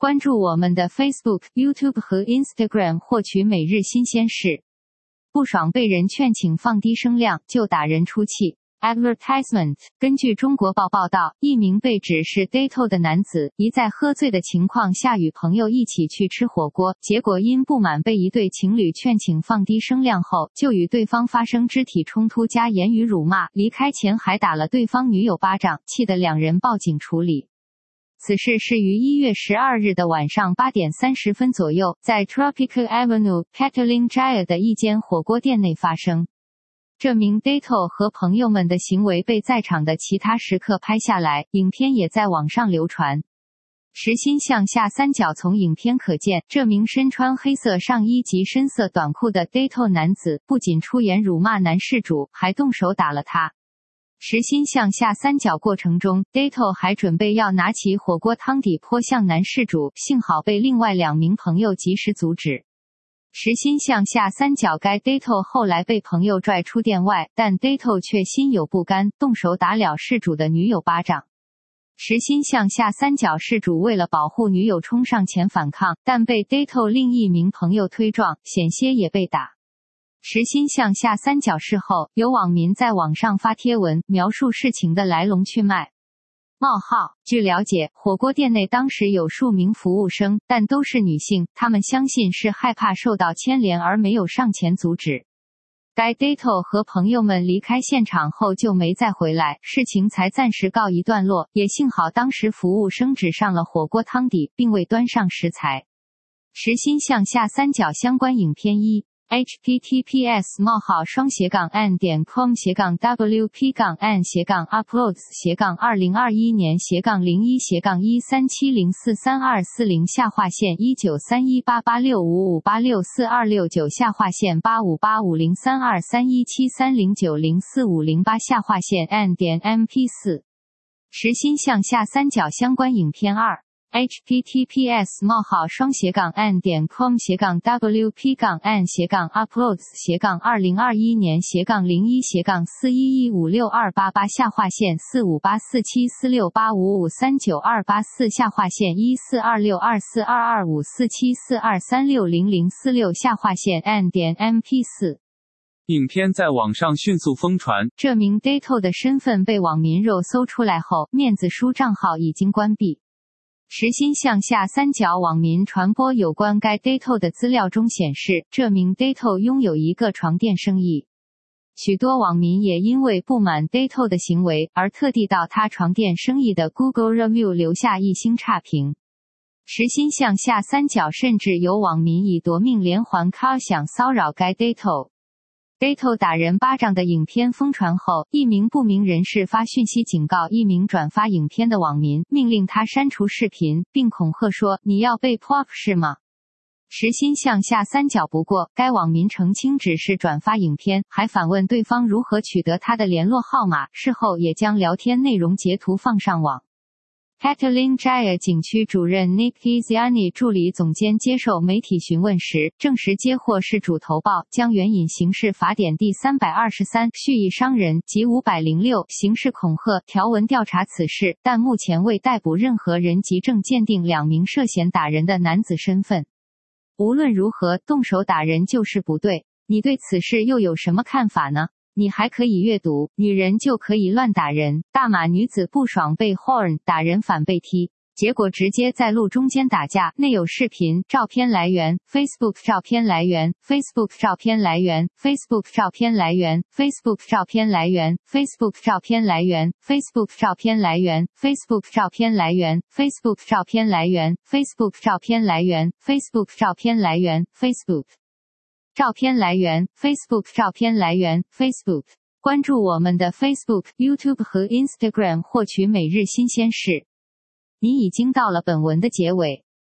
关注我们的 Facebook、YouTube 和 Instagram 获取每日新鲜事。不爽被人劝请放低声量，就打人出气。Advertisement。 根据中国报报道，一名被指是 Dato 的男子，疑在喝醉的情况下与朋友一起去吃火锅，结果因不满被一对情侣劝请放低声量后，就与对方发生肢体冲突加言语辱骂，离开前还打了对方女友巴掌，气得两人报警处理。此事是于1月12日的晚上8点30分左右，在 Tropical Avenue Petaling Jaya 的一间火锅店内发生。这名 Dato 和朋友们的行为被在场的其他食客拍下来，影片也在网上流传。实心向下三角。从影片可见，这名身穿黑色上衣及深色短裤的 Dato 男子不仅出言辱骂男事主，还动手打了他。实心向下三角过程中 ，Dato 还准备要拿起火锅汤底泼向男事主，幸好被另外2名朋友及时阻止。实心向下三角。该 Dato 后来被朋友拽出店外，但 Dato 却心有不甘，动手打了事主的女友巴掌。实心向下三角。事主为了保护女友冲上前反抗，但被 Dato 另一名朋友推撞，险些也被打。实心向下三角。事后，有网民在网上发帖文，描述事情的来龙去脉。据了解，火锅店内当时有数名服务生，但都是女性，她们相信是害怕受到牵连而没有上前阻止。该 Dato 和朋友们离开现场后就没再回来，事情才暂时告一段落，也幸好当时服务生只上了火锅汤底，并未端上食材。实心向下三角。相关影片1。https://uploads/2021年/1318865864269下划线193188652424730904508下划线8585032317309045008下划线 实心向下三角。相关影片2。https://wp-uploads/2021年/uploads/2021年/418474685539284下划线1462422547423600046下划线 and.mp4。 影片在网上迅速疯传。 这名 Dato 的身份被网民肉搜出来后，面子书账号已经关闭。实心向下三角。网民传播有关该 Dato 的资料中显示，这名 Dato 拥有一个床垫生意。许多网民也因为不满 Dato 的行为，而特地到他床垫生意的 Google Review 留下1星差评。实心向下三角。甚至有网民以夺命连环 call 想骚扰该 Dato。Dato 打人巴掌的影片疯传后，一名不明人士发讯息警告一名转发影片的网民，命令他删除视频，并恐吓说：“你要被 pop 是吗？”实心向下三角。不过，该网民澄清只是转发影片，还反问对方如何取得他的联络号码，事后也将聊天内容截图放上网。Petaling Jaya 景区主任 Nick Tiziani 助理总监接受媒体询问时，证实接获事主投报，将援引刑事法典第323蓄意伤人及506刑事恐吓条文调查此事，但目前未逮捕任何人及正鉴定2名涉嫌打人的男子身份。无论如何，动手打人就是不对，你对此事又有什么看法呢？你还可以阅读，女人就可以乱打人，大马女子不爽被 horn 打人反被踢，结果直接在路中间打架。内有视频，照片来源 Facebook 照片来源 Facebook 照片来源 Facebook 照片来源 Facebook 照片来源 Facebook 照片来源 Facebook 照片来源 Facebook 照片来源 Facebook 照片来源 Facebook 照片来源 Facebook 照片来源 Facebook照片来源 Facebook 照片来源 Facebook。 关注我们的 Facebook、YouTube 和 Instagram 获取每日新鲜事。你已经到了本文的结尾。